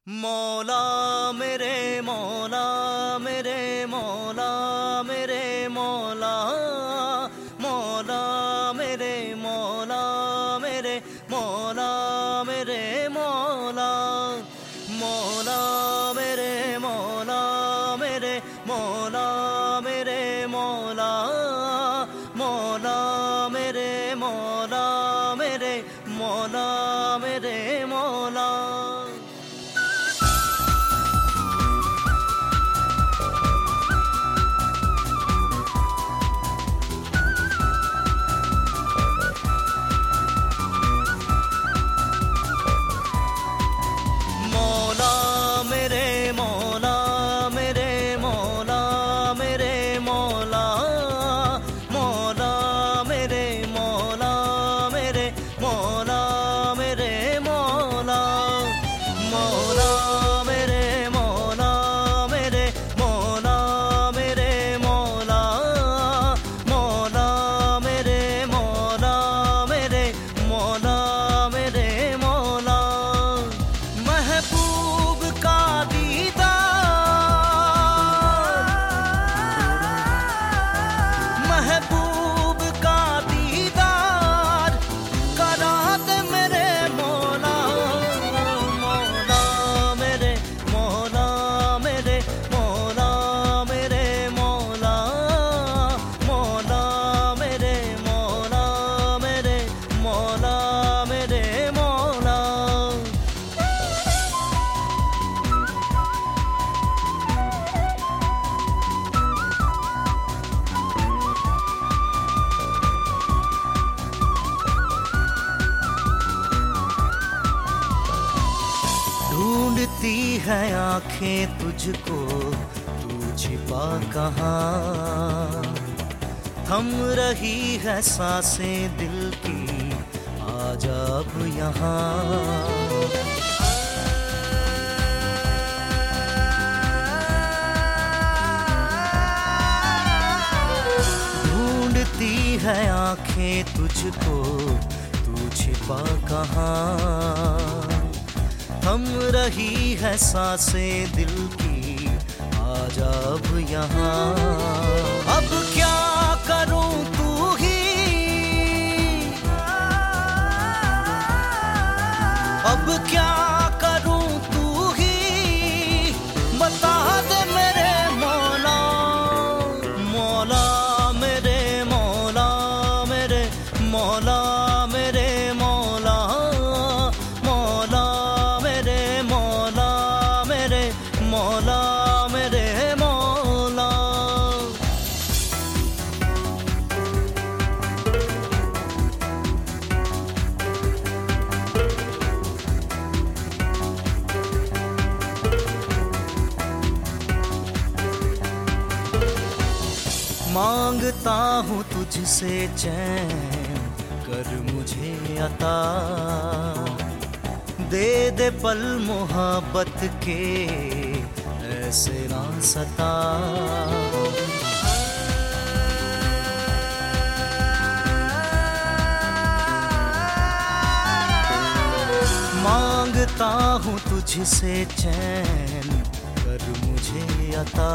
मौला मेरे मौला मेरे मौला मेरे मौला मौला मेरे मौला मेरे मौला मेरे मौला मौला मेरे मौला मेरे मौला मेरे मौला मौला मेरे मौला मेरे मौला मेरे मौला। महबूब का दीदार करा दे मेरे मौला मौला मेरे मौला मेरे मौला मेरे मौला मौला मेरे मौला मेरे मौला मेरे मौला। ढूंढती है आंखें तुझको, तू छिपा कहाँ? थम रही है सांसें दिल की, आजा अब यहाँ। ढूंढती है आंखें तुझको, तू छिपा कहाँ? थम रही है सांसें दिल की, आजा अब यहाँ। अब क्या करूं तू ही, अब क्या करूं तू ही, बता दे मेरे मौला मौला मेरे मौला मेरे मौला मेरे मौला मौला मेरे मौला मेरे मौला मेरे मौला। मांगता हूँ तुझसे चैन, कर मुझे अता, दे दे पल मोहब्बत के, ऐसे ना सता। मांगता हूँ तुझसे चैन, कर मुझे अता,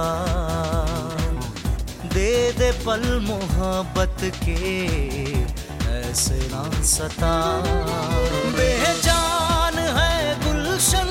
दे दे पल मोहब्बत के, ऐसे ना सता। बेजान है गुलशन